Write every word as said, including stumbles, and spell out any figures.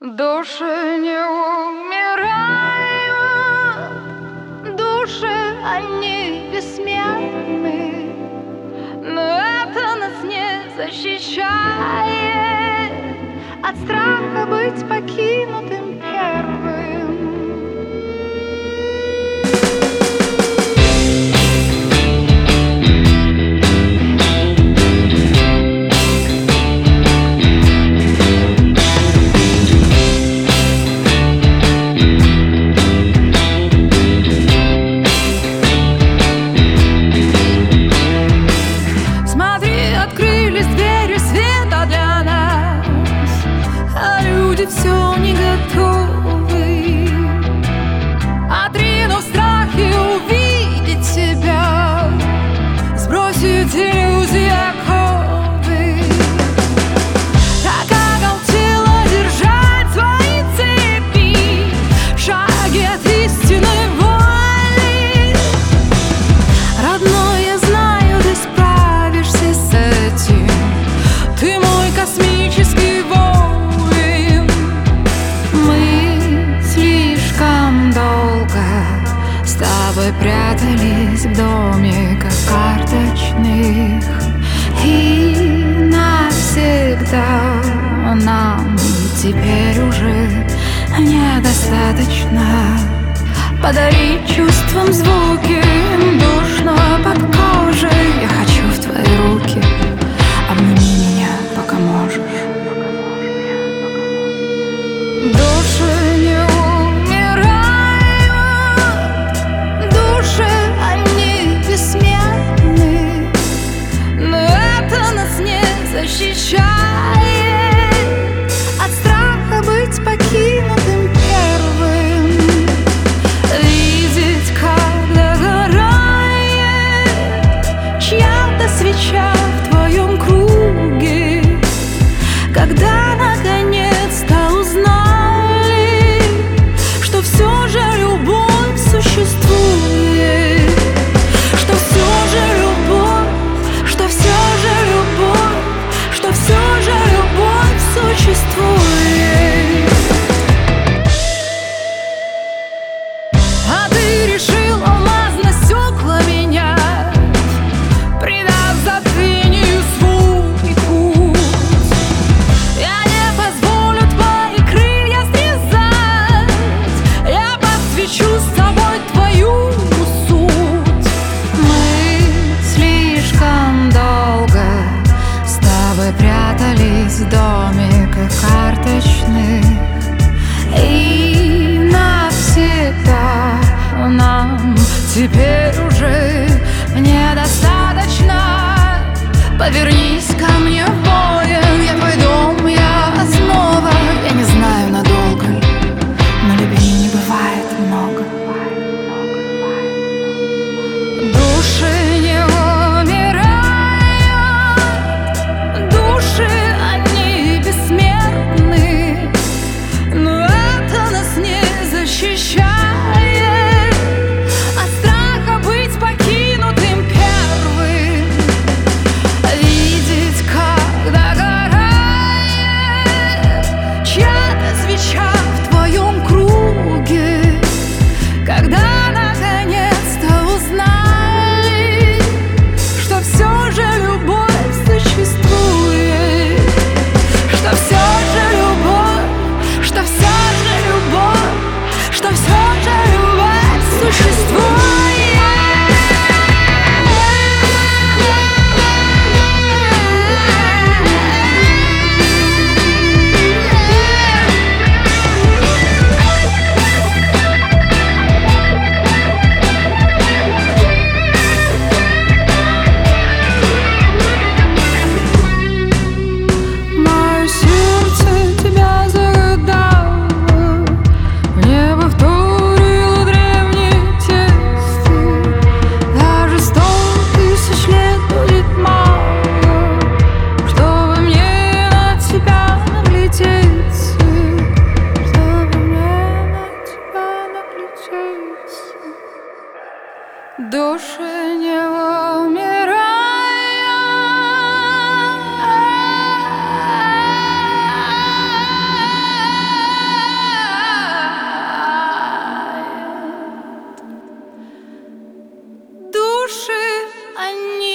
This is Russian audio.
Души не умирают, души, они бессмертны, но это нас не защищает от страха быть покинутым первым. Все не готовы, отринув страхи увидеть себя, сбросить иллюзии оковы. Так оголтело держать свои цепи, шаги от истинной воли. Родной, я знаю, ты справишься с этим, ты мой космический воин. С тобой прятались в домиках карточных, и навсегда нам теперь уже недостаточно подарить чувствам звуки душно под кожей. Я хочу в твои руки, обними меня, пока можешь. Души не защищает от страха быть покинутым первым. Видеть, как догорает чья-то свеча в твоем круге, когда наконец-то узнали, что все же любовь существует, что все же любовь, что все же любовь, что все же любовь существует. А ты решил алмазно стекла менять, придав забвению свой путь. Я не позволю твои крылья срезать, я подсвечу с тобой твою суть. Мы слишком долго с тобой прятались в домиках карточных, и навсегда нам теперь уже недостаточно. Повернись ко мне, воин, я твой дом, я основа. Я не знаю, надолго ли, но любви не бывает много. Души не защищает от страха души, они